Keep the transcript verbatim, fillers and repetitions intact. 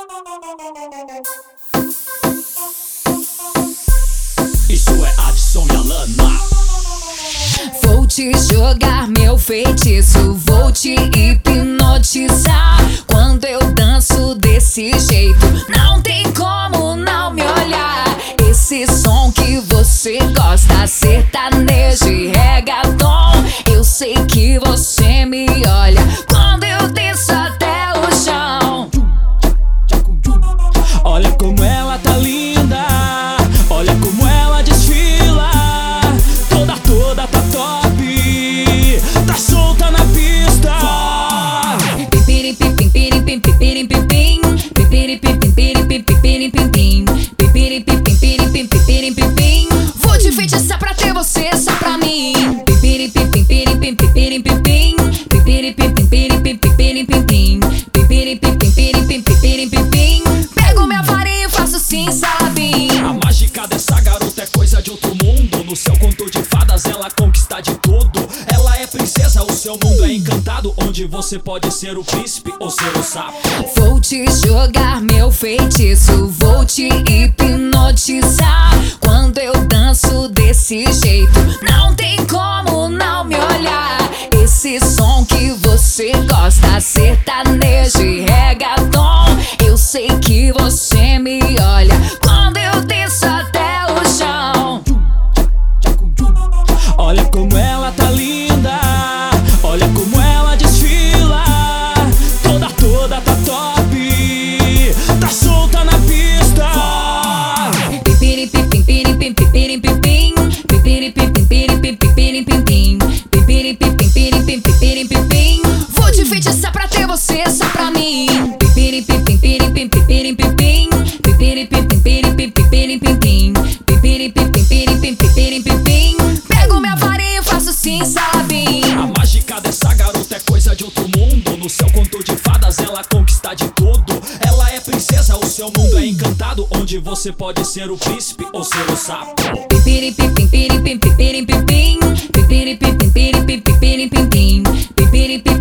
Isso é Adson e Alana. Vou te jogar meu feitiço, vou te hipnotizar. Quando eu danço desse jeito, não tem como não me olhar. Esse som que você gosta, sertanejo e reggaeton, eu sei que você me olha quando eu desço até o chão. Olha como ela tá linda, olha como ela desfila. Toda, toda tá top, tá solta na pista. Pipirim, pipim, pirim, pim, pipirim, pipim. Pipirim, pipim, pirim, pim, pipirim, pipim. Pipirim, pipim, pirim, pim, pipirim, pipim. Vou te feitiçar pra ter você só pra mim. Pipirim, pipim, pirim, pim, pipirim, pipim. Pipirim, pipim, pirim, pim, pipirim, pipim. Pipirim, pipim, pirim, pim, pipirim, pipim. Pego minha varinha e faço sim, sabe? A mágica dessa garota é coisa de outro mundo. No seu conto de fadas ela conquista de tudo. Ela é princesa, o seu mundo é encantado, onde você pode ser o príncipe ou ser o sapo. Vou te jogar meu feitiço, vou te hipnotizar. Quando eu danço desse jeito, não tem como não me olhar. Esse som que você gosta, sertanejo e reggaeton, eu sei que você me olha quando eu desço até o chão. Olha como ela tá linda, olha como ela desfila. Toda, toda tá top, tá solta na pista. Pipirim, pipim, pirim, pim, pipirim, pipim. Pipirim, pipim, pirim, pim, pipirim, pipim. Pipirim, pipim, pirim, pim, pipirim, pipim. Vou te feitiçar pra ter você só pra mim. Pipirim, pipim, pirim, pim, pipirim, pipim. Pipirim, pipim, pirim, pim, pipirim, pipim. Pipirim, pipim, pirim, pim, pipirim, pipim. Pego minha varinha e faço sim, sabe? A mágica dessa garota é coisa de outro mundo. No seu conto de fadas ela conquista de tudo. Ela é princesa, o seu mundo é encantado, onde você pode ser o príncipe ou ser o sapo. Pipirim, pipim, pirim, pim, pipirim, pipim. Pipirim, pipim, pirim, pim, pipirim, pipim. Pipirim, pipim,